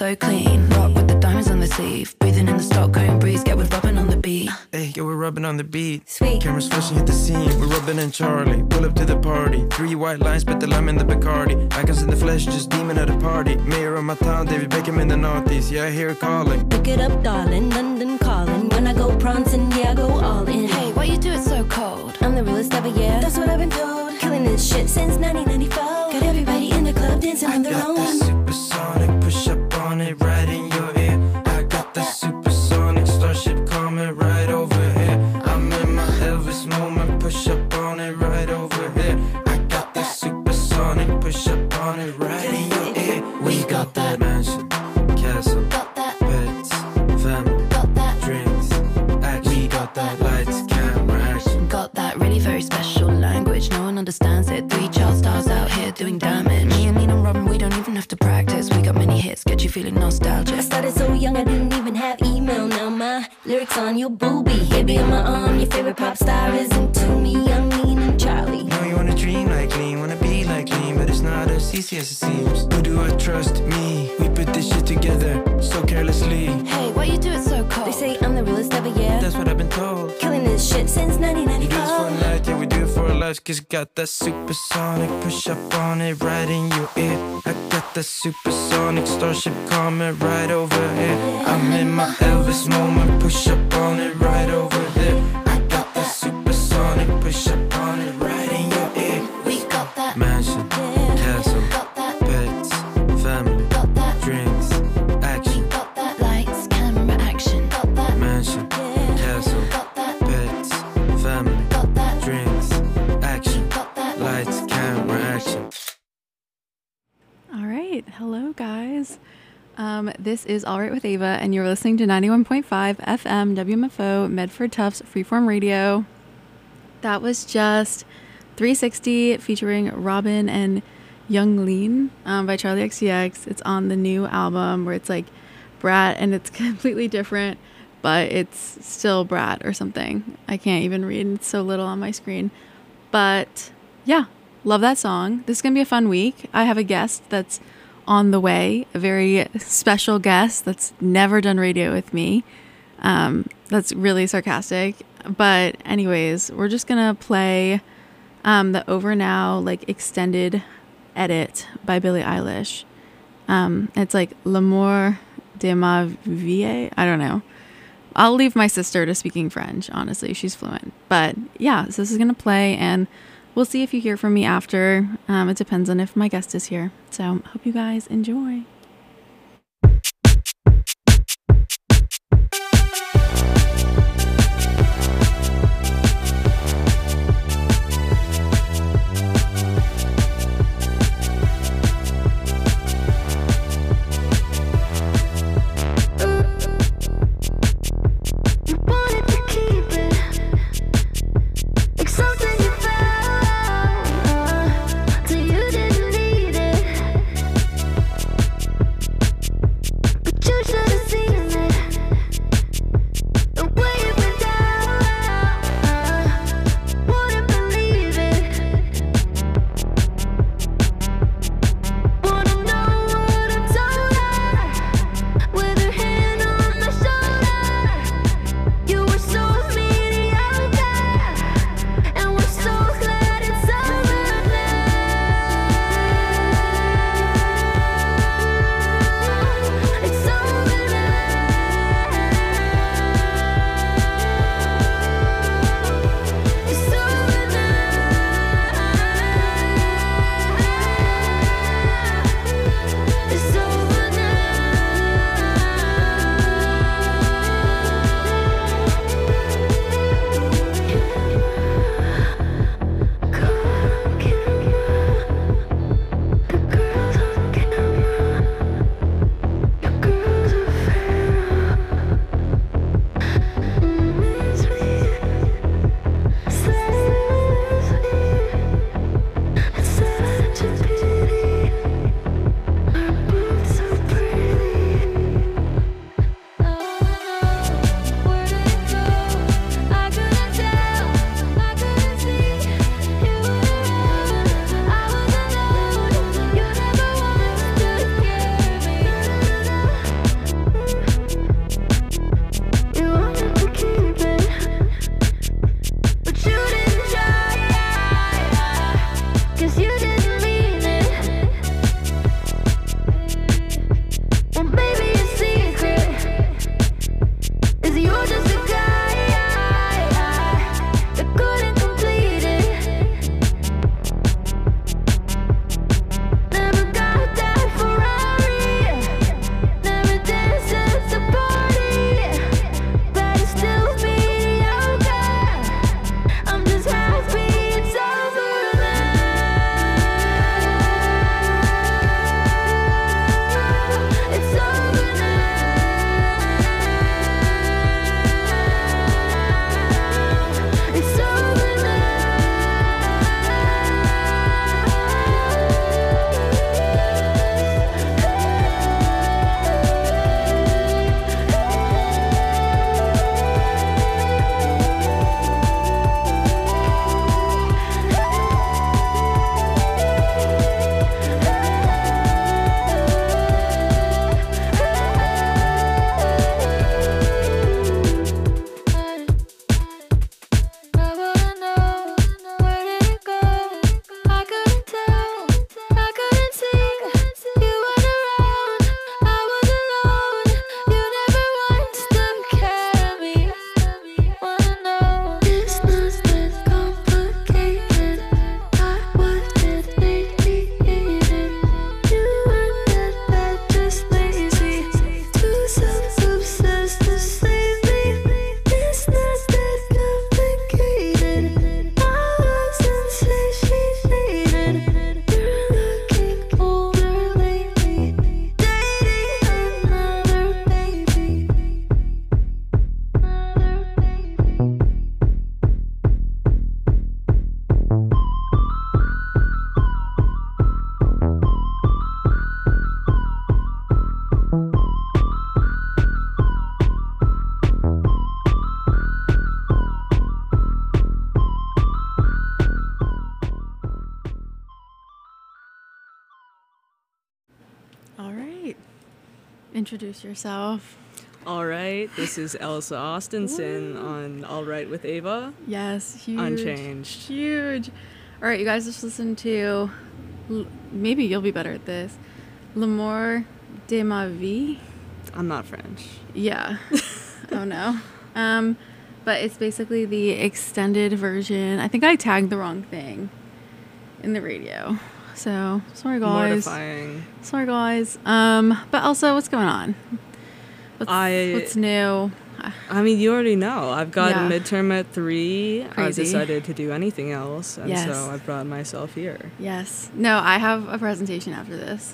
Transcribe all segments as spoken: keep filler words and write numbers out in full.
so clean. Rock with the diamonds on the sleeve. Breathing in the Stockholm breeze. Get with rubbing on the beat. Hey, yeah, we're rubbing on the beat. Sweet. Cameras flashing, hit the scene. We're rubbing and Charlie. Pull up to the party. Three white lines, but the lime in the Bacardi. Icons in the flesh, just demon at a party. Mayor of my town, David Beckham in the Northeast. Yeah, I hear it calling. Pick it up, darling, London calling. When I go prancing, yeah, I go all in. Hey, why you do it so cold? I'm the realest ever, yeah. That's what I've been told. Killing this shit since nineteen ninety-four. Got everybody in the club dancing on their own. I got that supersonic, push up on it, right in your ear. I got that supersonic, starship coming right over here. I'm in my Elvis moment, push up on it, right over here. I got that supersonic, push up on it, right in your ear. We got that mansion, castle, Got that, pets, family, got that, drinks, action. We got that lights, camera, action. got that really very special language. No one understands it. Three child stars out here doing damage. Me and Nina and Robin, we don't even have to practice. We got many hits, get you feeling nostalgic. I started so young, I didn't even have email. Now my lyrics on your boobie. Baby on my arm, your favorite pop star is into me. I'm Lean and Charlie. Know you wanna dream like Lean, wanna be like Lean, but it's not as easy as it seems. Who do I trust? Me. We put this shit together so carelessly. Hey, why you do it so cold? They say I'm the realest ever, yeah. That's what I've been told. Killing this shit since nineteen We do this for a ninety-four. night, yeah, we do it for a life. Cause got that supersonic, push up on it, right in your ear. I got that supersonic, starship coming right over here. I'm in my Elvis moment, push up on it, right over there. I got that supersonic, push up on it, right in your ear. We got that, Mansion, castle, got that, pets, family, got that, drinks, action. got that. Lights, camera, action. Got that, Mansion, castle, got that, pets, family, got that, drinks, action. got that. Lights, camera, action. All right. Hello, guys. Um, this is All Right with Ava, and you're listening to ninety-one point five F M W M F O Medford Tufts Freeform Radio. That was just three sixty featuring Robin and Young Lean um, by Charlie X C X. It's on the new album where it's like Brat, and it's completely different, but it's still Brat or something. I can't even read. It's so little on my screen. But yeah, love that song. This is going to be a fun week. I have a guest that's on the way, a very special guest that's never done radio with me. Um, that's really sarcastic. But anyways, we're just going to play um, the Over Now like extended edit by Billie Eilish. Um, it's like L'amour de ma vie. I don't know. I'll leave my sister to speaking French. Honestly, she's fluent. But yeah, so this is going to play, and we'll see if you hear from me after. Um, it depends on if my guest is here. So hope you guys enjoy. Something you found, so you didn't need it. introduce yourself. All right, this is Elsa Austinson on All Right with Ava. Yes, huge. Unchanged. Huge. All right, you guys just listen to, maybe you'll be better at this, L'amour de ma vie. I'm not French. Yeah. Oh no. Um, but it's basically the extended version. I think I tagged the wrong thing in the radio. So, sorry guys. Mortifying. Sorry guys. Um, but also, what's going on? What's, I, what's new? I mean, you already know. I've got Yeah. a midterm at three. Crazy. I decided to do anything else, and Yes. so I brought myself here. Yes. No, I have a presentation after this,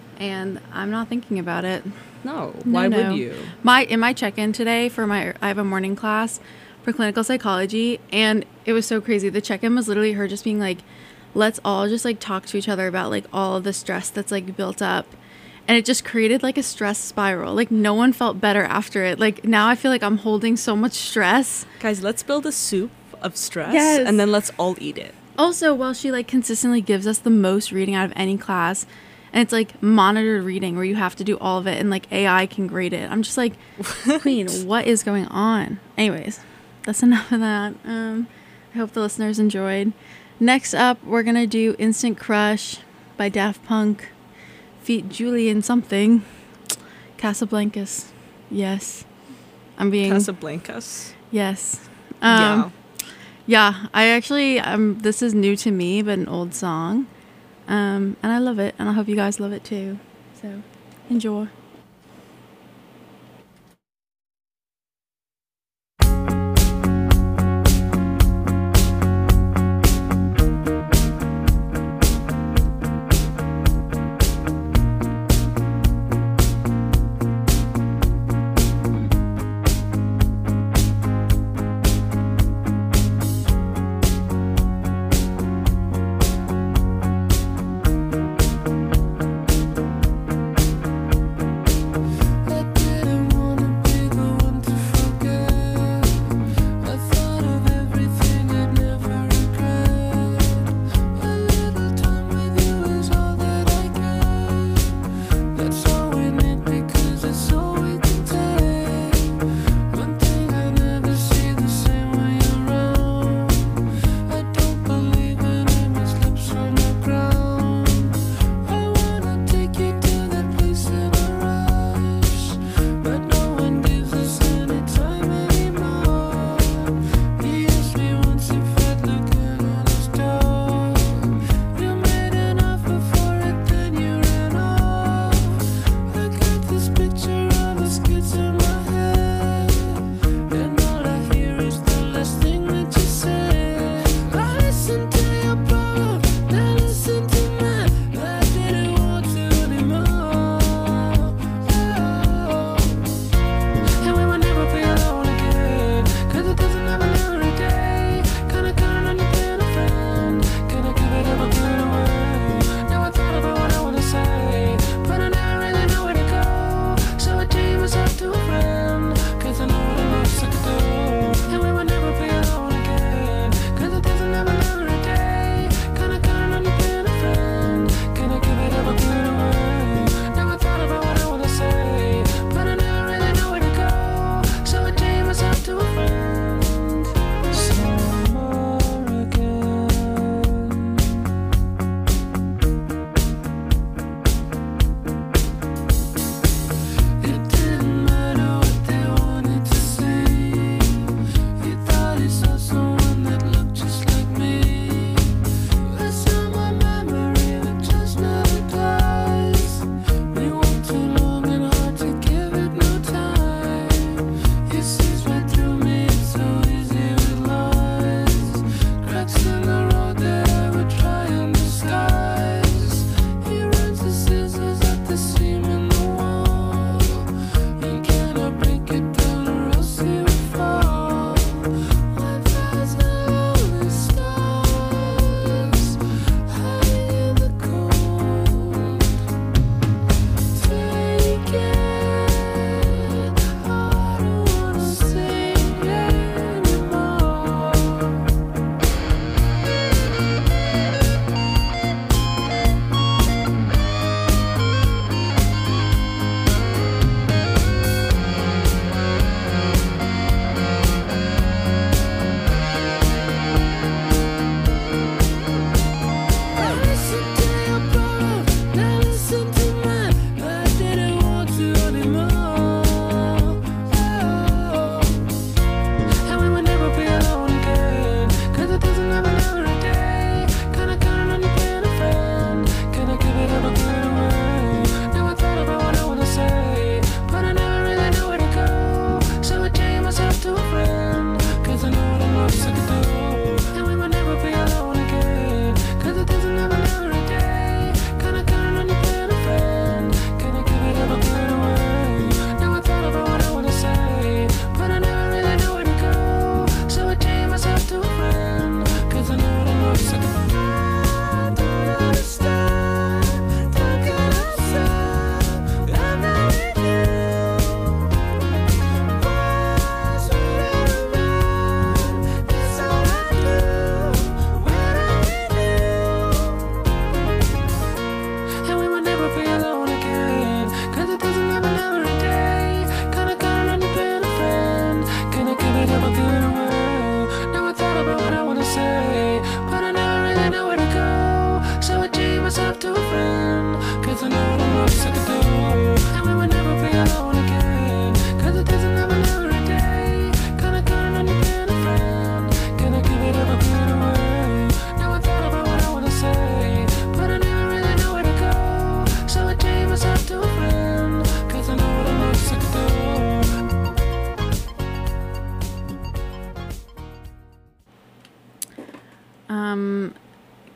and I'm not thinking about it. No, No, why no. would you? My in my check-in today for my I have a morning class for clinical psychology, and it was so crazy. The check-in was literally her just being like, let's all just like talk to each other about like all of the stress that's like built up. And it just created like a stress spiral. Like no one felt better after it. Like now I feel like I'm holding so much stress. Guys, let's build a soup of stress, Yes. and then let's all eat it. Also, while she like consistently gives us the most reading out of any class, and it's like monitored reading where you have to do all of it and like A I can grade it. I'm just like, Queen, what is going on? Anyways, that's enough of that. Um, I hope the listeners enjoyed. Next up, we're going to do Instant Crush by Daft Punk. Feat Julian something. Casablancas. Yes. I'm being... Casablancas. Yes. Um, yeah. Yeah, I actually, um, this is new to me, but an old song. Um, and I love it, and I hope you guys love it too. So, enjoy. Thank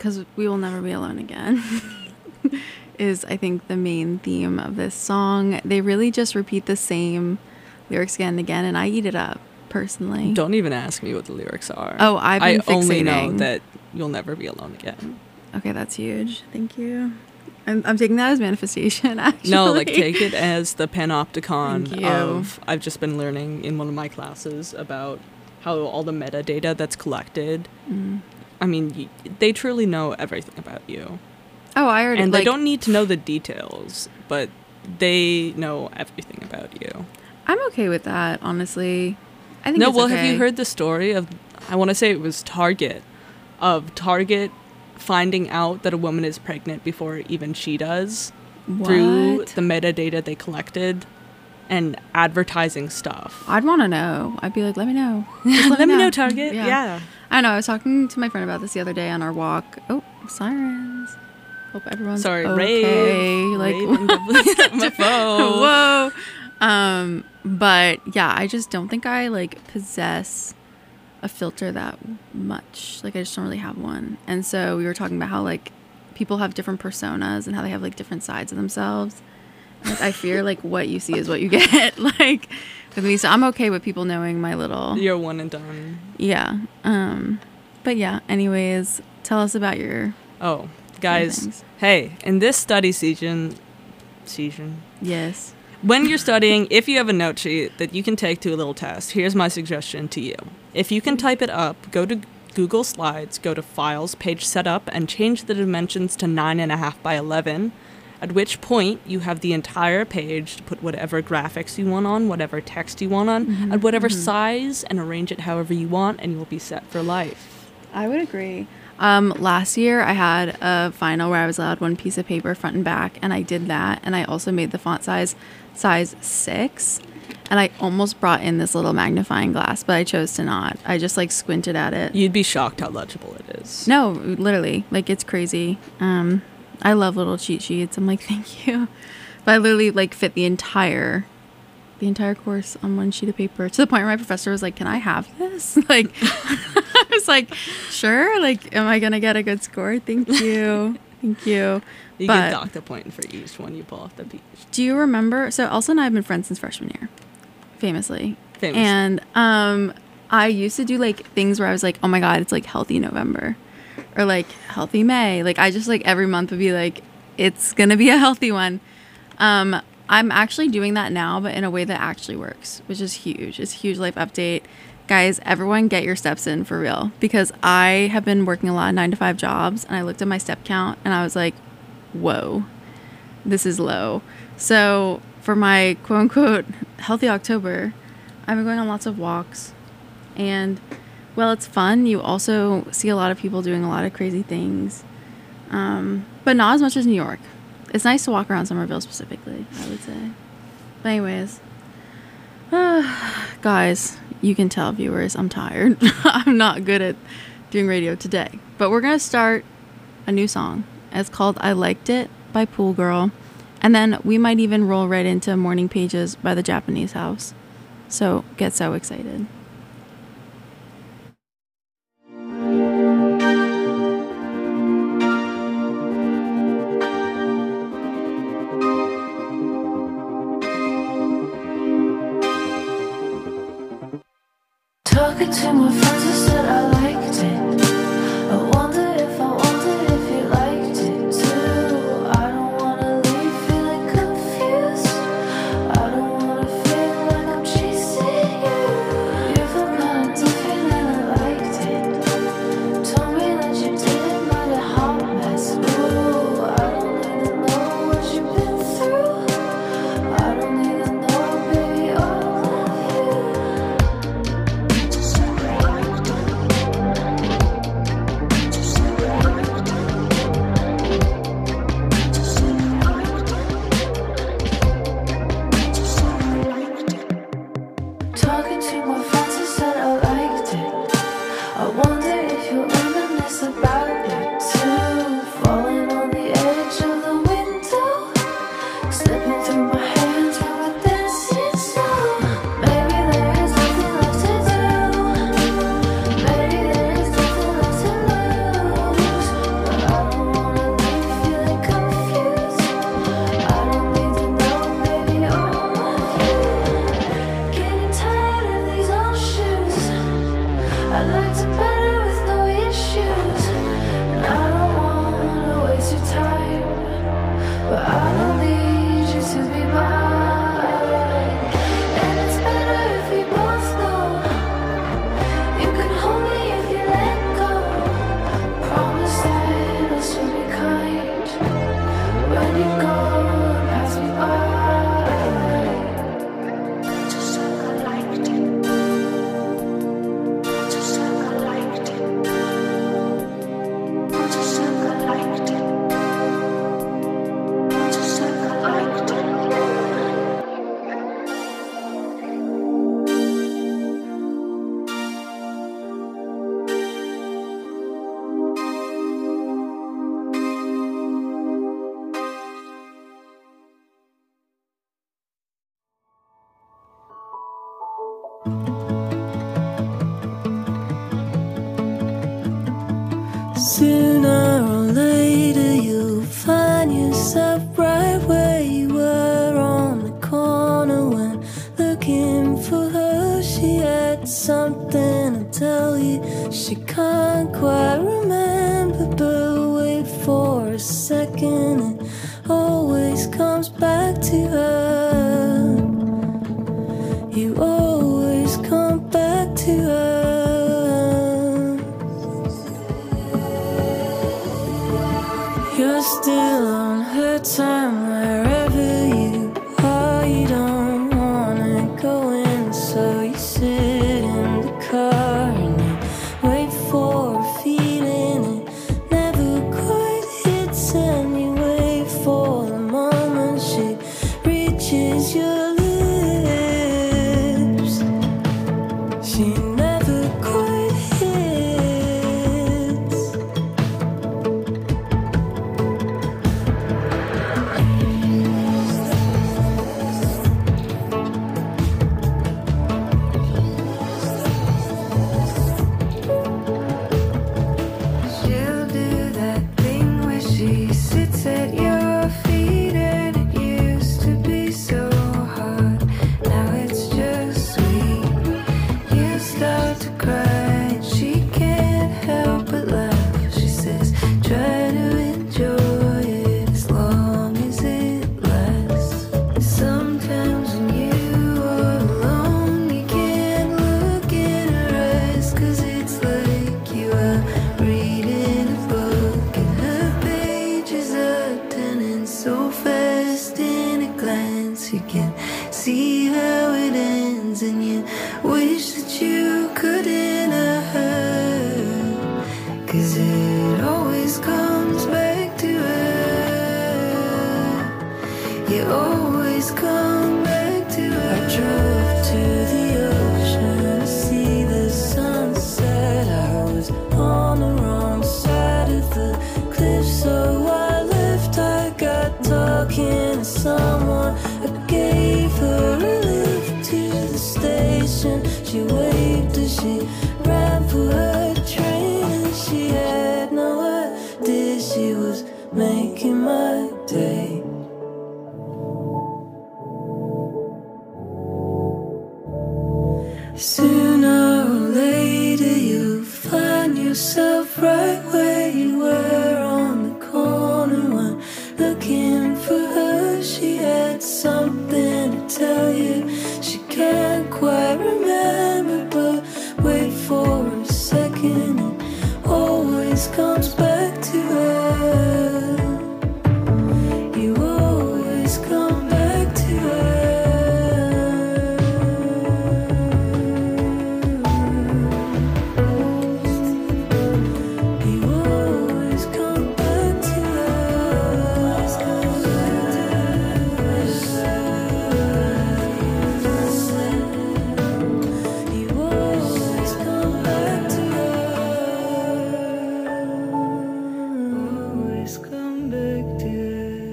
because we will never be alone again, is I think the main theme of this song. They really just repeat the same lyrics again and again, and I eat it up personally. Don't even ask me what the lyrics are. Oh, I've been I fixating. only know that you'll never be alone again. Okay, that's huge. Thank you. I'm, I'm taking that as manifestation, actually. No, like, take it as the panopticon Thank you. of, I've just been learning in one of my classes about how all the metadata that's collected, Mm. I mean, y- they truly know everything about you. Oh, I already, And like, they don't need to know the details, but they know everything about you. I'm okay with that, honestly. I think No, it's well, okay. have you heard the story of, I want to say it was Target, of Target finding out that a woman is pregnant before even she does through What? the metadata they collected and advertising stuff. I'd want to know. I'd be like, let me know. Just Let me know, Target. Yeah. Yeah. I know. I was talking to my friend about this the other day on our walk. Oh, sirens. Hope everyone's Sorry, okay. rave, Like, rave and W M F O. whoa. Um, but yeah, I just don't think I like possess a filter that much. Like, I just don't really have one. And so we were talking about how like people have different personas and how they have like different sides of themselves. Like, I fear like what you see is what you get. Like with me, so I'm okay with people knowing my little. You're one and done. Yeah. Um, but yeah. Anyways, tell us about your. Oh, guys. things. Hey, in this study season, season. Yes. When you're studying, if you have a note sheet that you can take to a little test, here's my suggestion to you. If you can type it up, go to Google Slides, go to Files, Page Setup, and change the dimensions to nine and a half by eleven, at which point you have the entire page to put whatever graphics you want on, whatever text you want on, Mhm, at whatever mhm. size, and arrange it however you want, and you'll be set for life. I would agree. Um, last year I had a final where I was allowed one piece of paper front and back, and I did that. And I also made the font size size six, and I almost brought in this little magnifying glass, but I chose to not. I just like squinted at it. You'd be shocked how legible it is. No, literally, like it's crazy. Um, I love little cheat sheets. I'm like, thank you, but I literally like fit the entire, the entire course on one sheet of paper to the point where my professor was like, "Can I have this?" Like, I was like, "Sure." Like, am I gonna get a good score? Thank you, thank you. You But- get docked a point for each one you pull off the page. Do you remember? So Elsa and I have been friends since freshman year, famously. Famous. And um, I used to do like things where I was like, "Oh my god, it's like healthy November," or like healthy May. Like I just like every month would be like, "It's gonna be a healthy one." Um, I'm actually doing that now, but in a way that actually works, which is huge. It's a huge life update. Guys, everyone get your steps in for real, because I have been working a lot of nine to five jobs, and I looked at my step count and I was like, whoa, this is low. So for my quote unquote healthy October, I've been going on lots of walks, and well, it's fun. You also see a lot of people doing a lot of crazy things, um, but not as much as New York. It's nice to walk around Somerville specifically, I would say. But anyways, uh, guys, you can tell viewers I'm tired. I'm not good at doing radio today, but we're gonna start a new song. It's called I Liked It by Pool Girl. And then we might even roll right into Morning Pages by the Japanese House. So get so excited. Talking to my friends, I said I liked it. I wonder if I wonder if you liked it too. I don't wanna leave feeling confused. I don't wanna feel like I'm chasing you. You feel kinda different and I liked it. Told me that you didn't mind a hot mess. Ooh, I don't even know what you've been through. I don't even know, baby, all of you. Talking to my friends, I said I liked it. I wonder if you're reminisce about it too. Falling on the edge of the window, slipping through my hands from a dancing snow. Maybe there is nothing left to do. Maybe there is nothing left to lose. But looking for her. She had something to tell you. She can't quite remember, but wait for a second. It always comes back to her. You always come back to her. You're still on her time wherever you are. You don't wanna go in, so you sit in the car and you wait for a feeling. It never quite hits, and you wait for the moment she reaches your lips. She never quite hits. She'll do that thing where she sits at your feet, and it used to be so hard. Now it's just sweet. You start to cry, and she can't help but laugh. She says, try to enjoy it as long as it lasts. Sometimes when you are alone, you can't look in her eyes, 'cause it's like you are reading a book, and her pages are turning so fast in a glance. You can see how it ends, and you wish that you could enter her, 'cause it always comes back to her. You always come back to her. I drove to the ocean to see the sunset. I was on the wrong side of the cliff, so I left. I got talking to someone. I gave her a lift to the station. She waved as she ran for her train, and she had no idea she was making my day. Sooner or later you'll find yourself right where you were on the corner when looking for her. She had something to tell you. She can't quite remember, but wait for a second. It always comes back to her. You always come back to her. You always come back to her. You always come back to her. Always come back to her.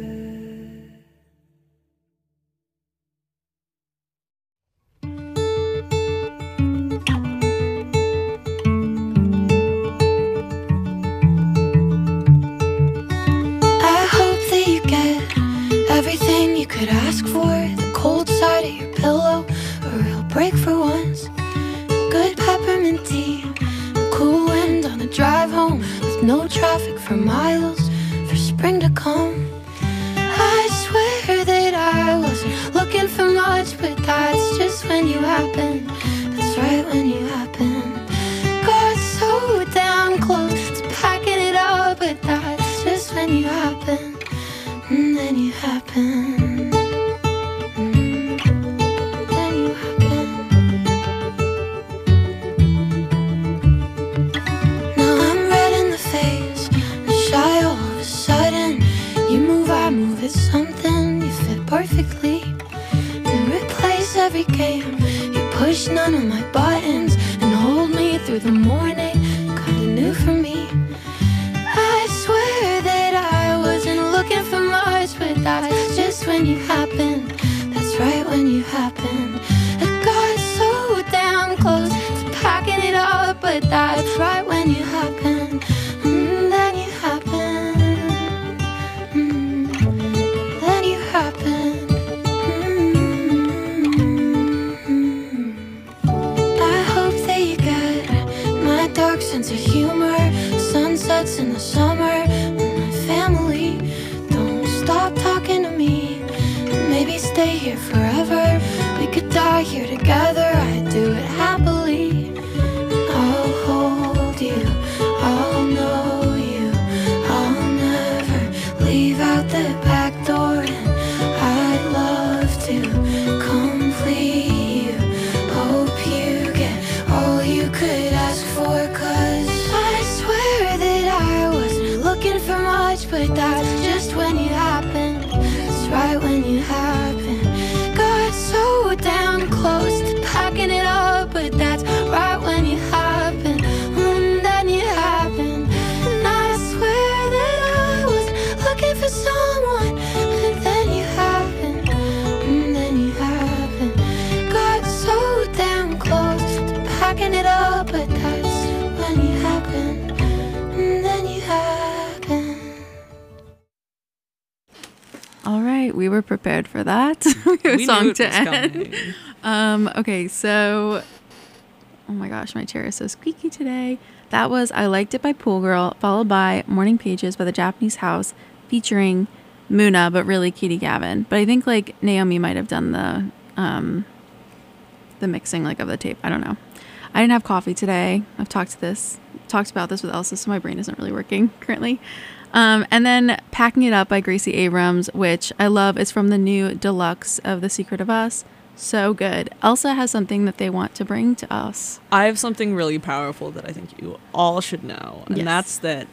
I hope that you get everything you could ask for. The cold side of your pillow, a real break for once. Good peppermint tea, a cool wind on the drive home, with no traffic for miles, for spring to come. I swear that I wasn't looking for much, but that's just when you happen. That's right, when you happen. Got so damn close to packing it up, but that's just when you happen. And then you happen. Mm, then you happen. Now I'm red in the face and shy all of a sudden. You move, I move, it's something. You fit perfectly. You replace every game. You push none of my buttons and hold me through the morning. Kinda new for me. I swear that I wasn't looking for much, but that's just when you happen. That's right, when you happen. I got so damn close to packing it up, but that's right, when you happen. Mm, then you happen. Mm, then you happen. Mm. sense of humor. Sunsets in the summer with my family. Don't stop talking to me. Maybe stay here forever. We could die here together. I'd do it happily. I'll hold you, I'll know you. I'll never leave out the back door. And I'd love to complete you. Hope you get all you could ask for. Cause I swear that I wasn't looking for much, but that's just when you happened. It's right when you happened. Got so damn close to packing it up, but that's right when you happened. And then you happened. And I swear that I was looking for someone, but then you happened. And then you happened. Got so damn close to packing it up, but that's when you happened. And then you happened. All right, we were prepared for that. We We song knew it to was end. coming. Um, okay, so oh my gosh, my chair is so squeaky today. That was I Liked It by Pool Girl, followed by Morning Pages by the Japanese House, featuring Muna, but really Katie Gavin. But I think like Naomi might have done the um the mixing like of the tape. I don't know. I didn't have coffee today. I've talked to this talked about this with Elsa, so my brain isn't really working currently. Um, and then Packing It Up by Gracie Abrams, which I love. It's from the new deluxe of The Secret of Us. So good. Elsa has something that they want to bring to us. I have something really powerful that I think you all should know, and Yes. that's that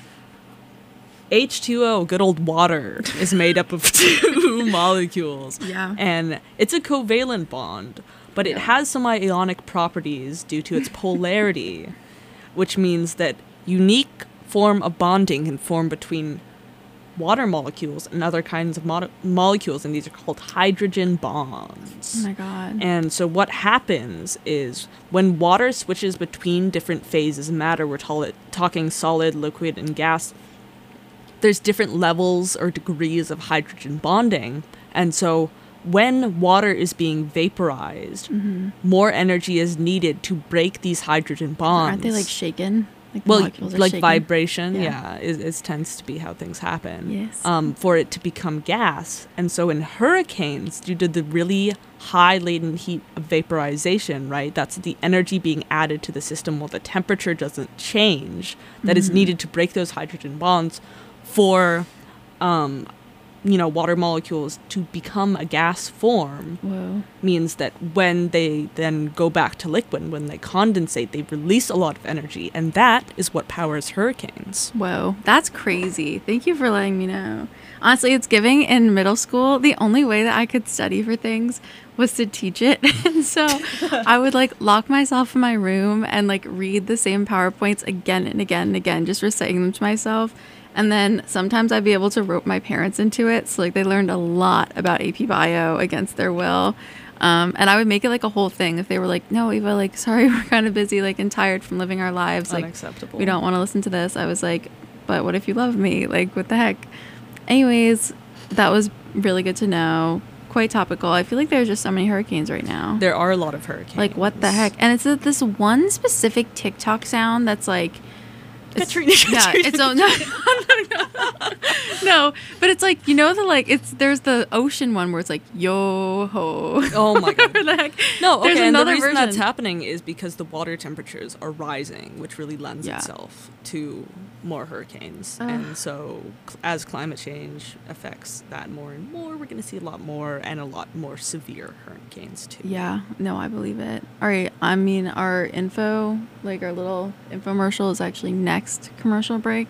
H two O, good old water, is made up of two molecules. Yeah. And it's a covalent bond, but it Yeah. has some ionic properties due to its polarity, which means that unique form of bonding can form between water molecules and other kinds of mo- molecules, and these are called hydrogen bonds. Oh my god. And so what happens is when water switches between different phases of matter, we're tol- talking solid, liquid, and gas, there's different levels or degrees of hydrogen bonding. And so when water is being vaporized, Mm-hmm. more energy is needed to break these hydrogen bonds. Aren't they like shaken? Like the well, molecules are like shaken? vibration, Yeah. yeah, is, is tends to be how things happen. Yes. Um, for it to become gas, and so in hurricanes, due to the really high latent heat of vaporization, right? That's the energy being added to the system while the temperature doesn't change. That is Mhm. needed to break those hydrogen bonds for, um, you know, water molecules to become a gas form. Whoa. Means that when they then go back to liquid, when they condensate, they release a lot of energy, and that is what powers hurricanes. Whoa. That's crazy. Thank you for letting me know. Honestly, it's giving in middle school. The only way that I could study for things was to teach it. And so I would like lock myself in my room and like read the same PowerPoints again and again and again, just reciting them to myself. And then sometimes I'd be able to rope my parents into it. So like they learned a lot about A P Bio against their will. Um, and I would make it like a whole thing if they were like, no, Eva, like, sorry, we're kind of busy, like, and tired from living our lives. Like, Unacceptable. we don't want to listen to this. I was like, but what if you love me? Like, what the heck? Anyways, that was really good to know. Quite topical. I feel like there's just so many hurricanes right now. There are a lot of hurricanes. Like, what the heck? And it's uh, this one specific TikTok sound that's like, it's, Katrina, yeah, Katrina, it's no, no, no, no, no, but it's like, you know, the like, it's there's the ocean one where it's like yo ho. Oh my god. Whatever the heck. No, There's okay, and the another reason that's version. happening is because the water temperatures are rising, which really lends Yeah. itself to more hurricanes. Ugh. And so cl- as climate change affects that more and more, we're going to see a lot more and a lot more severe hurricanes too. Yeah, no, I believe it. All right, I mean, our info, like our little infomercial, is actually next commercial break.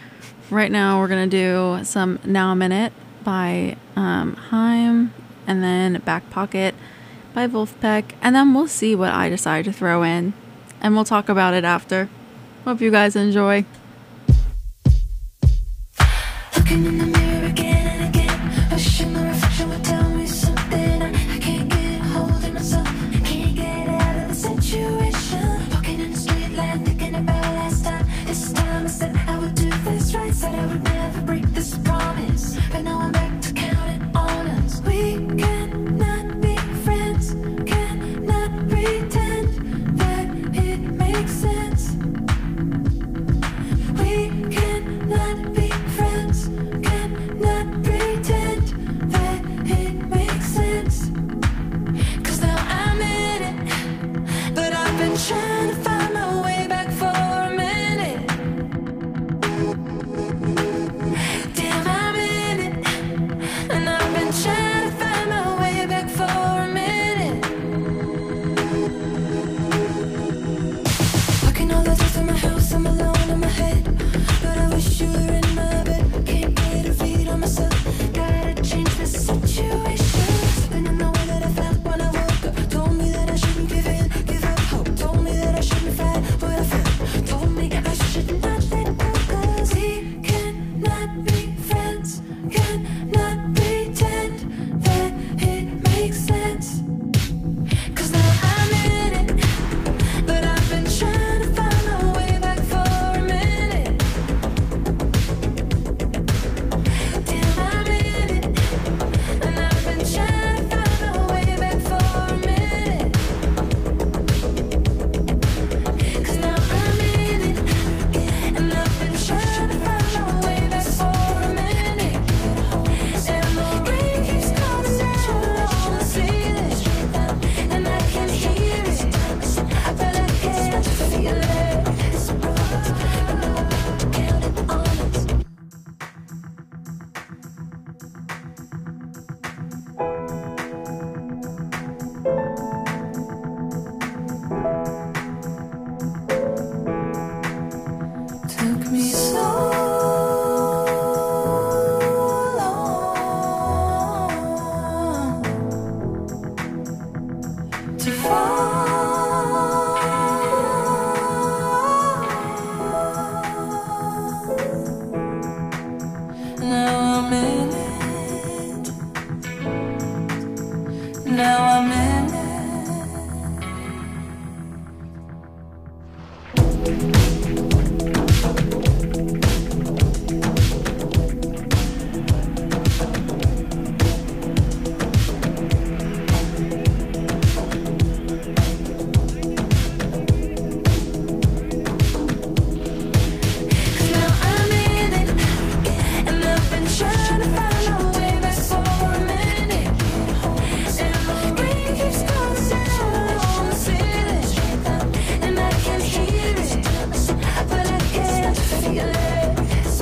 Right now, we're gonna do some Now a Minute by um, Haim, and then Back Pocket by Wolfpack, and then we'll see what I decide to throw in, and we'll talk about it after. Hope you guys enjoy. Looking in the mirror again and again, wishing the reflection would tell me something. I, I can't get a hold of myself, I can't get out of the situation. Walking in the street light, thinking about last time. This time I said I would do this right, said I would never break this promise. But now I'm back to counting on us. We cannot be friends, cannot pretend that it makes sense. trying to find my way back for a minute. Damn, I'm in it. And I've been trying to find my way back for a minute. Walking all the way to my house, I'm alone in my head. But I wish you were in my bed. Can't get a read on myself. Gotta change the situation. Something in the way that I felt when I woke up told me that I shouldn't give in, give up hope. Told me that I shouldn't fight, but I felt. Told me I should not let go, 'cause he cannot be friends, cannot pretend that it makes sense. 'Cause now I'm in it, but I've been trying to find my way back for a minute. Damn, I'm in it, and I've been trying to find my way back for a minute. 'Cause now I'm in it, and I've been trying to find my way back for a minute. And the rain keeps coming down on the ceiling, and I can hear it, but I can't feel it. Counting on it. Took me so long to fall. Now I'm in it. Now I'm in it. Now I'm in it, and I've been trying to find my way back for a minute. And the rain keeps coming down on the ceiling, and I can hear it, but I can't feel it.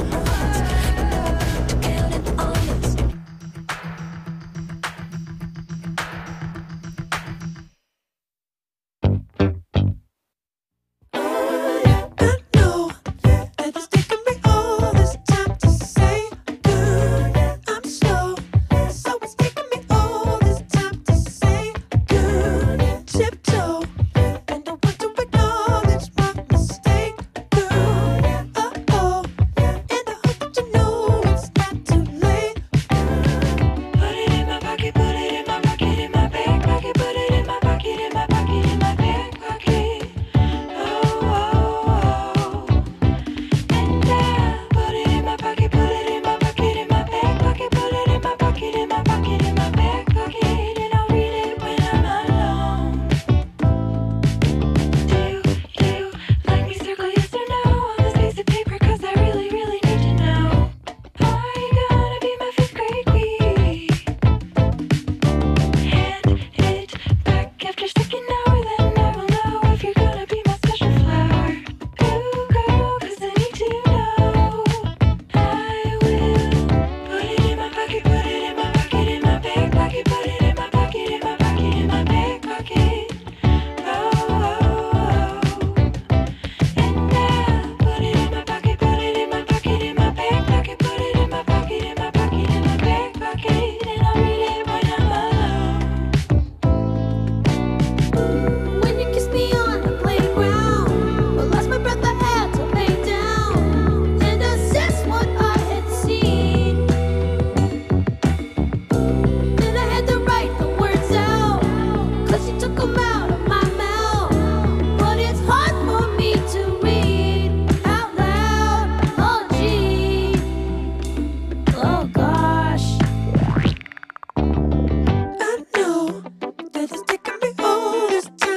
Counting on it. I know that it's taken me all this time to say good. I'm slow, so it's taken me all this time to say good. Tiptoe, and I want to acknowledge my mistake. Good, uh oh, and I hope that you know it's not too late. Put it in my pocket, put it in my pocket, in my back pocket, put it in my pocket, in my pocket, in my back pocket. Oh, oh, oh. And I put it in my pocket, put it in my pocket, in my back pocket, put it in my pocket, in my pocket, in my back pocket, and I'll read it when I'm alone. Do you, do you like me circle yes or no on this piece of paper? 'Cause I really, really need to know. Are you gonna be my fifth grade queen? Hand it back after second hour, then I will know if you're gonna be my special flower. Ooh, girl, 'cause I need to know. I will put it in my pocket, put it in my pocket, in my back pocket, put it in my pocket, in my pocket, in my back pocket. Oh, oh, oh. And I put it in my pocket, put it in my pocket, in my back pocket, put it in my pocket, in my pocket, in my back pocket, and I'll read it when I'm alone. When you kissed me on the playground, I lost my breath, I had to lay down and assess what I had seen. Then I had to write the words out, 'cause you took them out of my mouth. But it's hard for me to read out loud. Oh, gee. Oh, gosh. I know that it's taken me all this time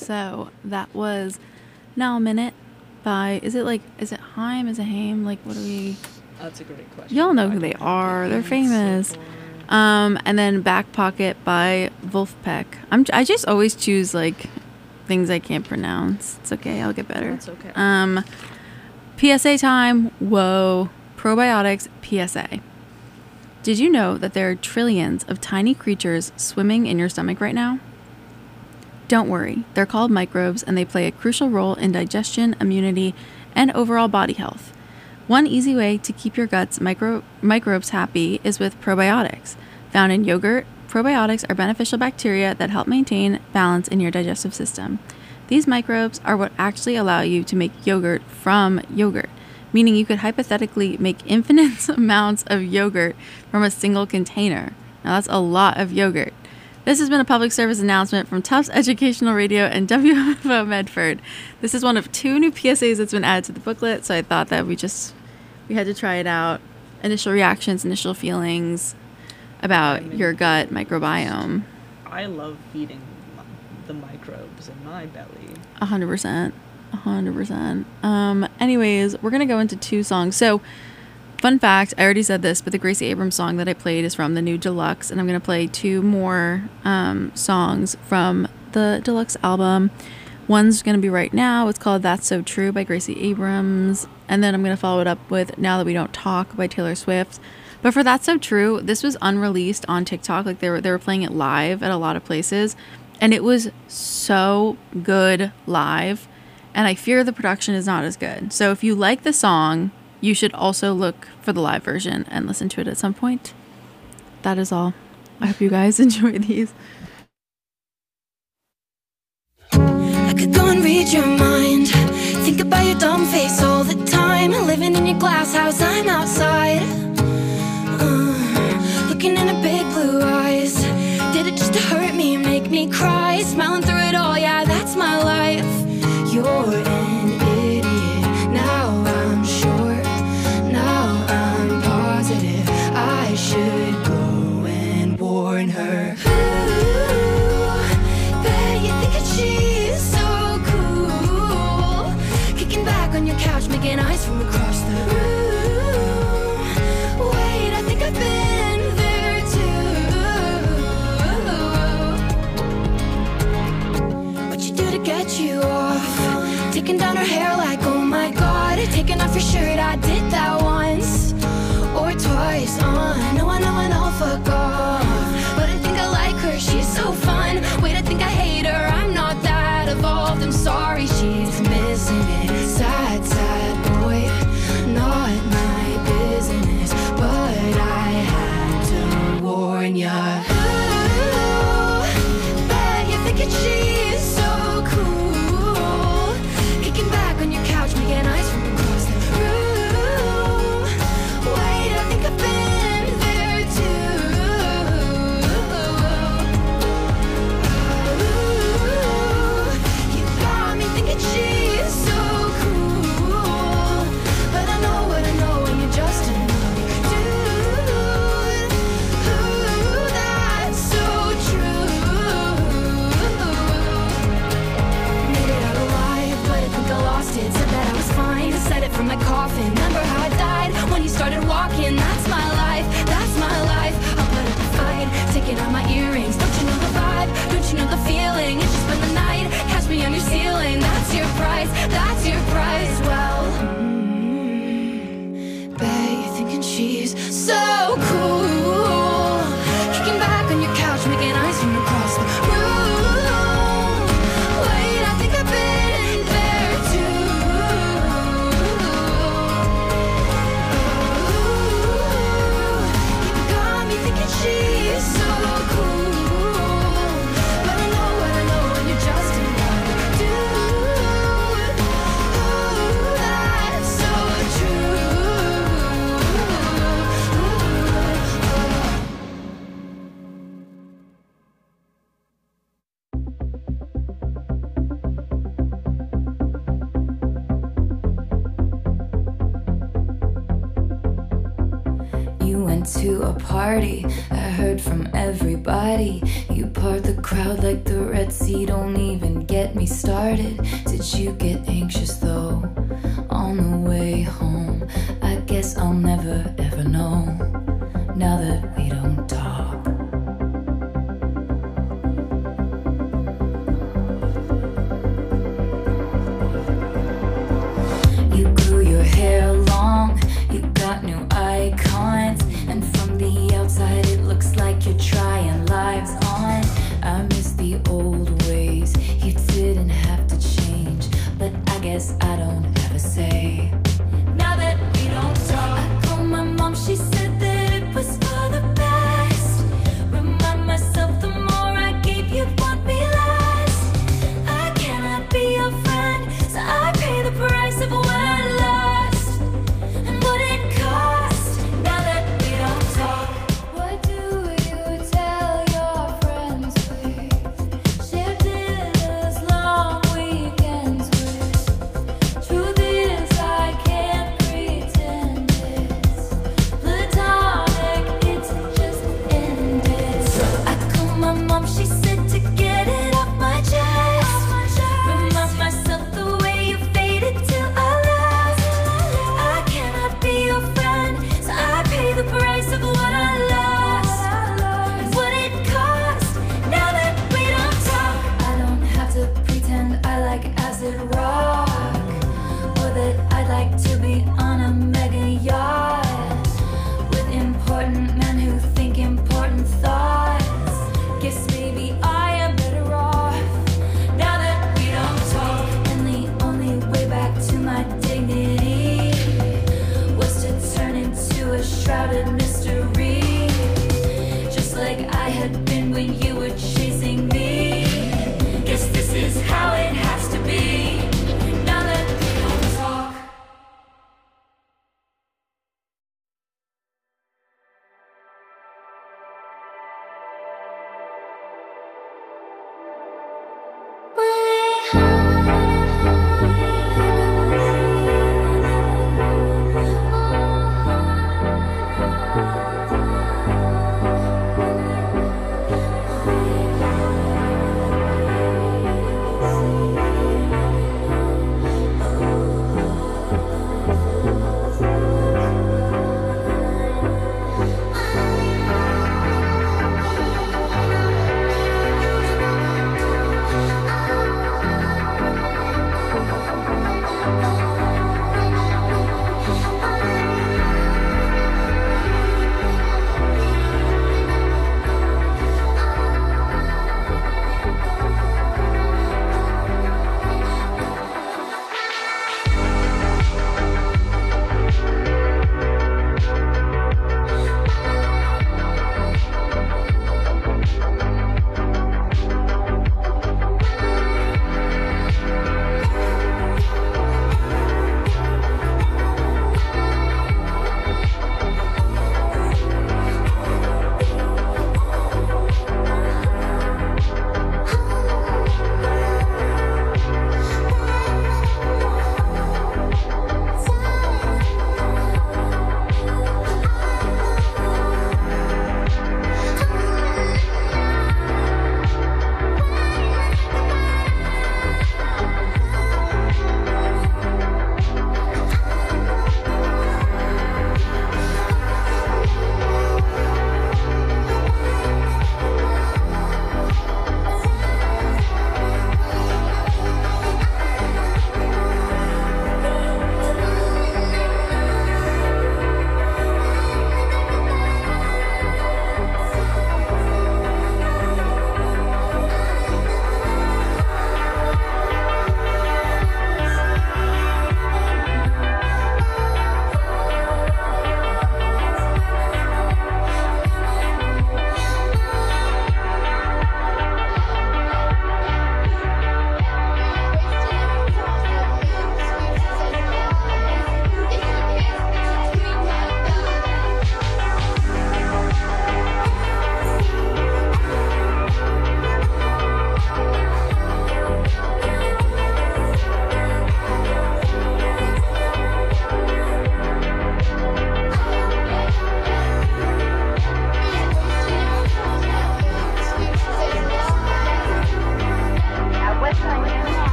So that was Now a Minute by, is it like, is it Haim? Is it Haim? Like, what do we... That's a great question. Y'all know who they are. They're famous. Um, and then Back Pocket by Wolfpack. I'm, I just always choose, like, things I can't pronounce. It's okay. I'll get better. That's okay. Um, P S A time. Whoa. Probiotics P S A. Did you know that there are trillions of tiny creatures swimming in your stomach right now? Don't worry. They're called microbes, and they play a crucial role in digestion, immunity, and overall body health. One easy way to keep your gut's micro- microbes happy is with probiotics. Found in yogurt, probiotics are beneficial bacteria that help maintain balance in your digestive system. These microbes are what actually allow you to make yogurt from yogurt, meaning you could hypothetically make infinite amounts of yogurt from a single container. Now that's a lot of yogurt. This has been a public service announcement from Tufts Educational Radio and W M F O Medford. This is one of two new P S As that's been added to the booklet, so I thought that we just, we had to try it out. Initial reactions, initial feelings about I mean, your gut microbiome. I love feeding the microbes in my belly. A hundred percent. A hundred percent. Um, anyways, we're going to go into two songs. So, fun fact, I already said this, but the Gracie Abrams song that I played is from the new Deluxe, and I'm going to play two more um, songs from the Deluxe album. One's going to be right now. It's called That's So True by Gracie Abrams, and then I'm going to follow it up with Now That We Don't Talk by Taylor Swift. But for That's So True, this was unreleased on TikTok. Like they were, they were playing it live at a lot of places, and it was so good live, and I fear the production is not as good. So if you like the song, you should also look for the live version and listen to it at some point. That is all. I hope you guys enjoy these. I could go and read your mind. Think about your dumb face all the time. Living in your glass house, I'm outside. Uh, looking in her big blue eyes. Did it just to hurt me, make me cry? Smiling through it all, yeah, that's my life. You're an idiot. Now I'm sure. Now I'm positive. I should go and warn her. Ooh, bet you think that she's so cool. Kicking back on your couch, making eyes from across the room. Wait, I think I've been there too. What you do to get you off? Taking down her hair like, oh my god. Taking off your shirt, I did that once or twice. Uh, no, I know, I know, fuck off. But I think I like her, she's so fun. Wait, I think I hate her, I'm not that evolved. I'm sorry, she's missing it. Sad, sad boy, not my business. But I had to warn ya. Ooh, bet you're thinking she's so cool. Kicking back on your couch, making eyes from across the room. Wait, I think I've been there too. Ooh, you got me thinking she's so cool. But I know what I know, and you're just another dude. Ooh, that's so true. Made it out alive, but I think I lost it. Said that I was fine, said it from my coffin. Remember how I died when you started walking? That's my life, that's my life. I'll put up a fight, taking out my earrings. Don't you know the vibe? Don't you know the feeling? It's just spend the night, catch me on your ceiling. That's your price, that's your price. Well, mm, bet you're thinking she's so cool. Kicking back on your couch, making eyes from across the room. Wait, I think I've been there too. Ooh, you got me thinking she's so cool. But I know what I know, and you're just another dude. Ooh, that's so true. You went to a party, I heard from everybody. You poured the crowd like the Red Sea, don't even get me started. Did you get anxious though on the way home? I guess I'll never ever know now that we don't talk. You grew your hair long, you got new icons, and from the outside it looks like you're trying lives on. I miss the old ways, you didn't have to change, but I guess I don't have a say. Now that we don't talk, I called my mom, she said that it was for the best. Remind myself the more I gave, you'd want me less. I cannot be your friend, so I pay the price of what I lost and what it cost. Now that we don't talk, what do you tell your friends we shared dinners, long weekends with?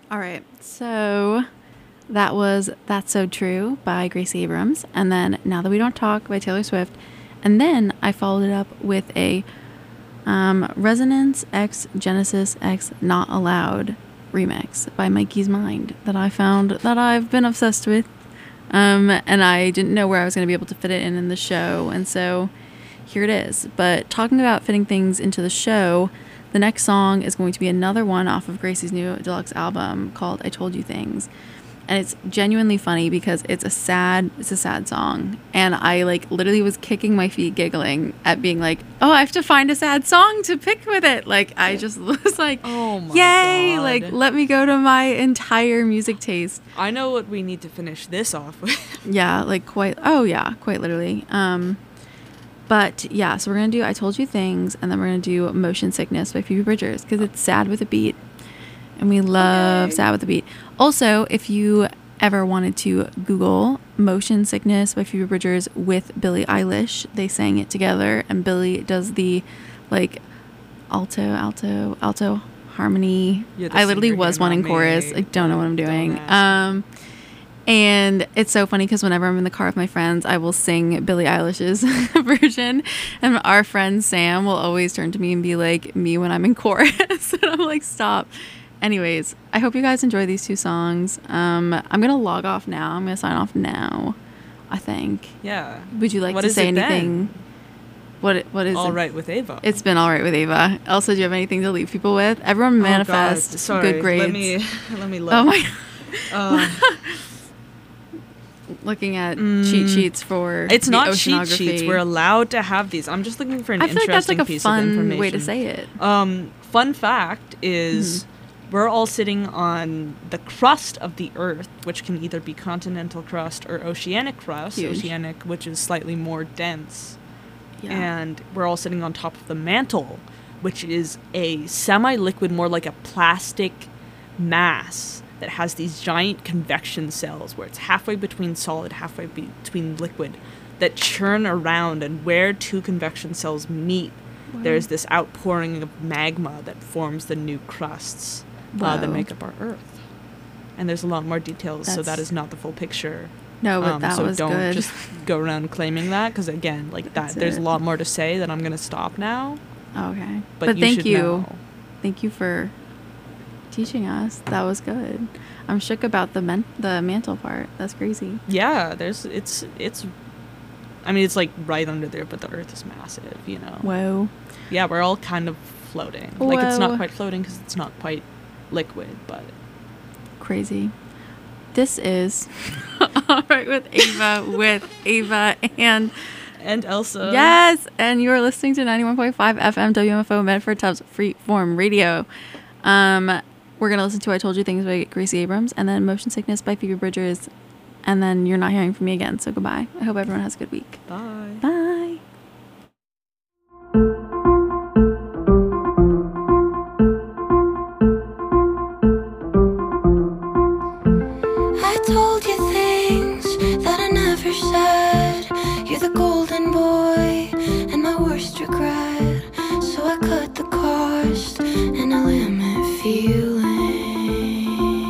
All right. So that was That's So True by Gracie Abrams. And then Now That We Don't Talk by Taylor Swift. And then I followed it up with a um, Resonance X Genesis X Not Allowed remix by Mikey's Mind that I found that I've been obsessed with. Um, and I didn't know where I was going to be able to fit it in in the show. And so here it is. But talking about fitting things into the show, the next song is going to be another one off of Gracie's new deluxe album called I Told You Things. And it's genuinely funny because it's a sad, it's a sad song. And I like literally was kicking my feet giggling at being like, oh, I have to find a sad song to pick with it. Like I just was like, Oh my yay, God. like let me go to my entire music taste. I know what we need to finish this off with. Yeah, like quite, oh yeah, quite literally. Um, but yeah, so we're going to do I Told You Things, and then we're going to do Motion Sickness by Phoebe Bridgers because it's sad with a beat. And we love Okay. sad with a beat. Also, if you ever wanted to Google Motion Sickness by Phoebe Bridgers with Billie Eilish, they sang it together, and Billie does the like alto, alto, alto harmony. You're the I literally singer, was you're one in not chorus. me. I don't know what I'm Don't doing. ask Um, and it's so funny because whenever I'm in the car with my friends, I will sing Billie Eilish's version, and our friend Sam will always turn to me and be like, me when I'm in chorus. And I'm like, stop. Anyways, I hope you guys enjoy these two songs. Um, I'm going to log off now. I'm going to sign off now, I think. Yeah. Would you like What to is say it then? anything? What What is All it? right with Ava. It's been all right with Ava. Elsa, do you have anything to leave people with? Everyone manifest Oh God. Sorry. good grades. Let me let me look. Oh my Uh, Looking at Mm, cheat sheets for it's the not cheat oceanography. sheets. We're allowed to have these. I'm just looking for an I feel like that's interesting like a piece of fun information. way to say it. Um, fun fact is Mm-hmm. we're all sitting on the crust of the Earth, which can either be continental crust or oceanic crust. Huge. Oceanic, which is slightly more dense. Yeah. And we're all sitting on top of the mantle, which is a semi-liquid, more like a plastic mass that has these giant convection cells where it's halfway between solid, halfway be- between liquid, that churn around, and where two convection cells meet, Wow. there's this outpouring of magma that forms the new crusts uh, that Wow. make up our Earth. And there's a lot more details, so that That's- is not the full picture. No, but Um, that so was don't good. just go around claiming that, because again, like that, That's there's it. a lot more to say that I'm gonna stop now. Okay. But, But, you thank should you. know. Thank you for teaching us. That was good. I'm shook about the men- the mantle part. That's crazy. Yeah, there's it's it's. I mean, it's like right under there, but the Earth is massive. You know. Whoa. Yeah, we're all kind of floating. Like it's not Whoa. quite floating because it's not quite liquid, but Crazy. This is All Right with Ava with Ava and and Elsa. yes, and you are listening to ninety-one point five F M W M F O Medford Tubbs Freeform Radio. Um, we're gonna listen to I Told You Things by Gracie Abrams, and then Motion Sickness by Phoebe Bridgers, and then you're not hearing from me again. So goodbye. I hope everyone has a good week. Bye. Bye. I told you things that I never said. You're the golden boy and my worst regret. So I cut the cost and I limit feeling.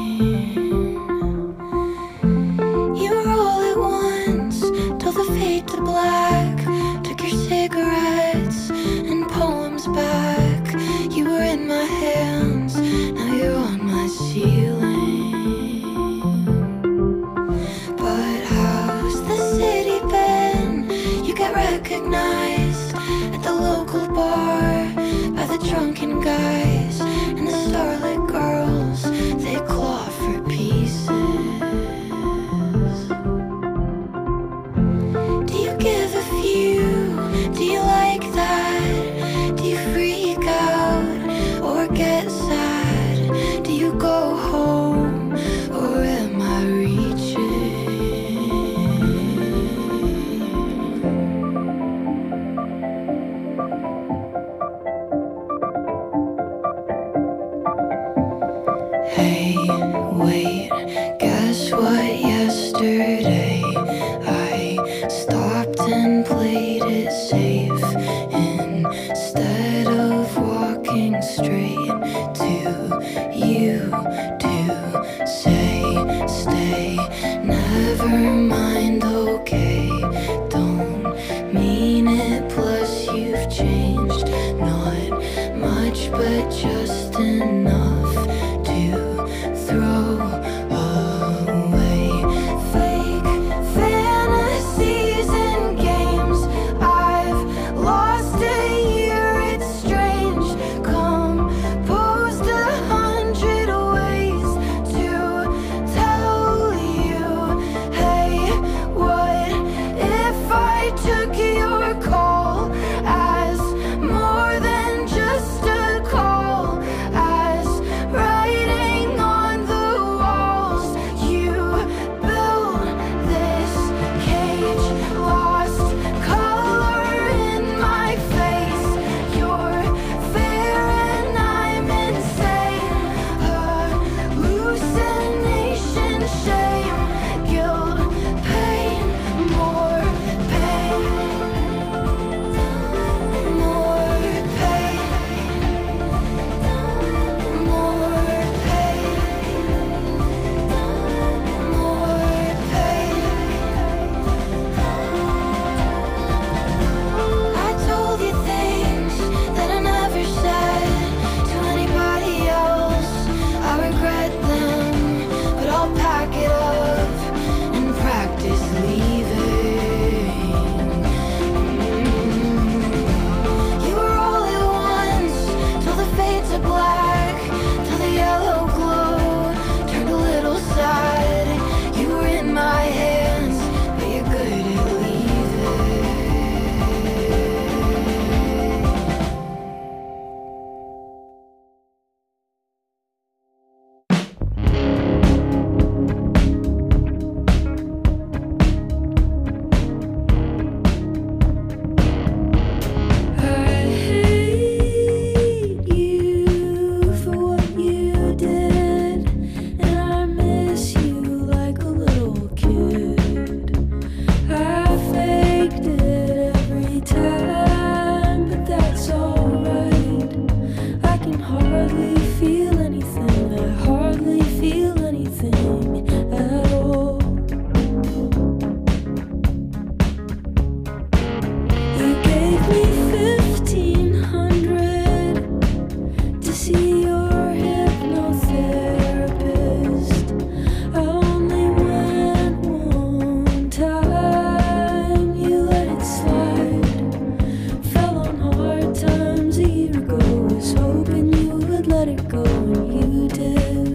You were all at once till the fade to black. Took your cigarettes and poems back. You were in my hands, now you're on my ceiling. But how's the city been? You get recognized at the local bar by the drunken guys and the starlit girls. They claw for pieces. Do you give a few? Do you like that? Do you freak out or get sad? Do you go home or am I reaching? Hey, wait, guess what? Yesterday I stopped and played it safe instead of walking straight to you, to let it go when you did.